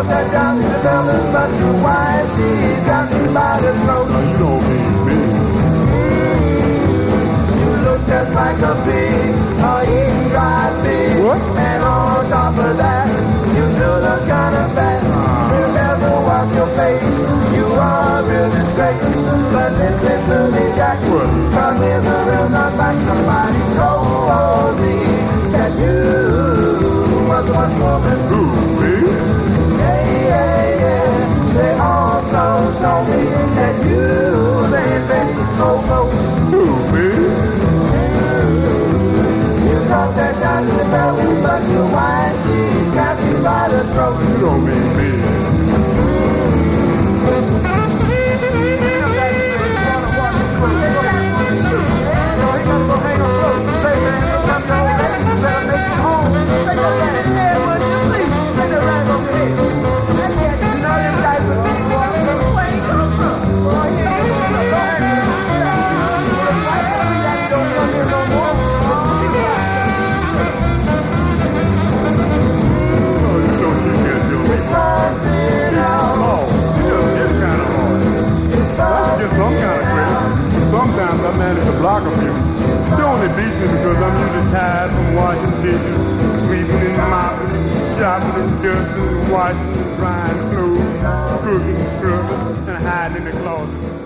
talk that down to the fellas, but your wife, she's got you by the throat. Now you don't mean me. You look just like a pig, eating dried fish. What? And on top of that, you do look kind of fat. You never wash your face, you are a real disgrace. But listen to me, Jack, cause here's a real nut back. Somebody told me that you was the once woman. Who, me? Yeah. They also told me that you ain't Betty Coco. Who, me? You talk that time to the fellas, but your wife, she's got you by the throat. You don't mean me. Sometimes I manage to block a few. It only beats me because I'm usually tired from washing dishes, sweeping and mopping, shopping and dusting, washing and drying clothes, cooking and scrubbing, and hiding in the closet.